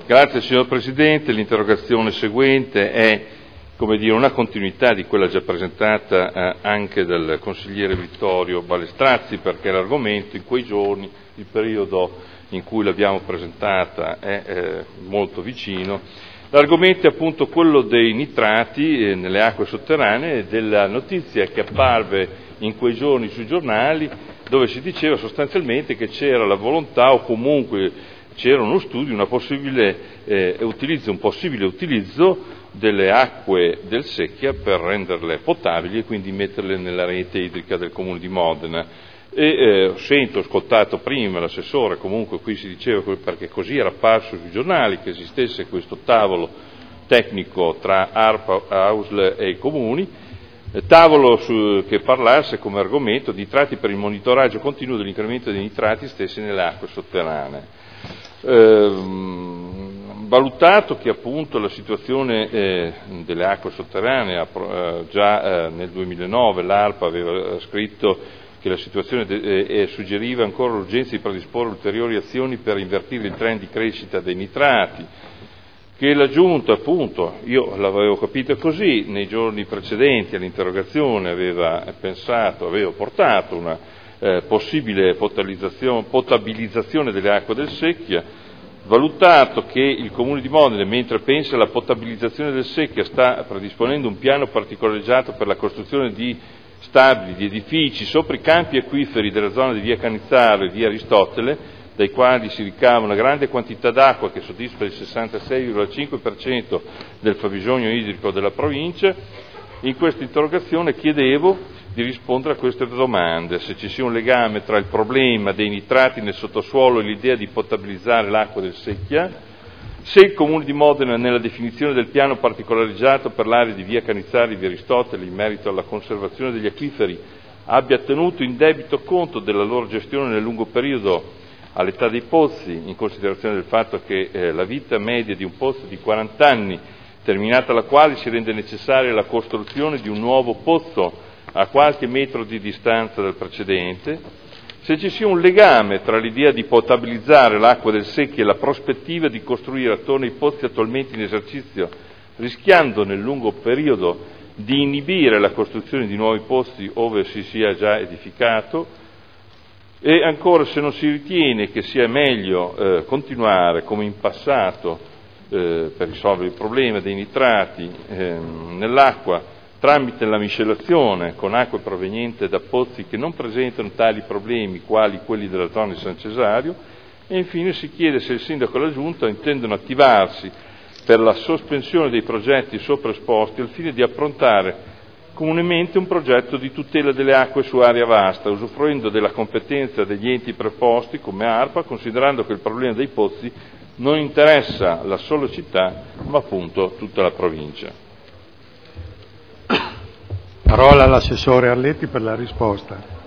Grazie signor Presidente, l'interrogazione seguente è una continuità di quella già presentata anche dal consigliere Vittorio Balestrazzi, perché l'argomento in quei giorni, il periodo in cui l'abbiamo presentata è molto vicino. L'argomento è appunto quello dei nitrati nelle acque sotterranee e della notizia che apparve in quei giorni sui giornali, dove si diceva sostanzialmente che c'era la volontà, o comunque c'era uno studio, un possibile utilizzo delle acque del Secchia per renderle potabili e quindi metterle nella rete idrica del Comune di Modena. Ho ascoltato prima l'assessore, comunque qui si diceva, perché così era apparso sui giornali, che esistesse questo tavolo tecnico tra ARPA, AUSL e i comuni, tavolo che parlasse come argomento di nitrati per il monitoraggio continuo dell'incremento dei nitrati stessi nelle acque sotterranee. Valutato che appunto la situazione delle acque sotterranee, già nel 2009 l'ARPA aveva scritto che la situazione suggeriva ancora l'urgenza di predisporre ulteriori azioni per invertire il trend di crescita dei nitrati, che la Giunta, appunto, io l'avevo capito così, nei giorni precedenti all'interrogazione aveva portato una possibile potabilizzazione delle acque del Secchia, valutato che il Comune di Modena, mentre pensa alla potabilizzazione del Secchia, sta predisponendo un piano particolareggiato per la costruzione di stabili, di edifici sopra i campi acquiferi della zona di via Canizzaro e via Aristotele, dai quali si ricava una grande quantità d'acqua che soddisfa il 66,5% del fabbisogno idrico della provincia. In questa interrogazione chiedevo di rispondere a queste domande: se ci sia un legame tra il problema dei nitrati nel sottosuolo e l'idea di potabilizzare l'acqua del Secchia, se il Comune di Modena, nella definizione del piano particolareggiato per l'area di via Canizzari e via Aristotele in merito alla conservazione degli acquiferi, abbia tenuto in debito conto della loro gestione nel lungo periodo all'età dei pozzi, in considerazione del fatto che la vita media di un pozzo è di 40 anni, terminata la quale si rende necessaria la costruzione di un nuovo pozzo a qualche metro di distanza dal precedente, se ci sia un legame tra l'idea di potabilizzare l'acqua del Secchia e la prospettiva di costruire attorno ai pozzi attualmente in esercizio, rischiando nel lungo periodo di inibire la costruzione di nuovi pozzi ove si sia già edificato, e ancora se non si ritiene che sia meglio continuare come in passato per risolvere il problema dei nitrati nell'acqua tramite la miscelazione con acque provenienti da pozzi che non presentano tali problemi quali quelli della zona di San Cesario, e infine si chiede se il Sindaco e la Giunta intendono attivarsi per la sospensione dei progetti sopra esposti al fine di approntare comunemente un progetto di tutela delle acque su area vasta, usufruendo della competenza degli enti preposti come ARPA, considerando che il problema dei pozzi non interessa la sola città, ma appunto tutta la provincia. Parola all'assessore Arletti per la risposta.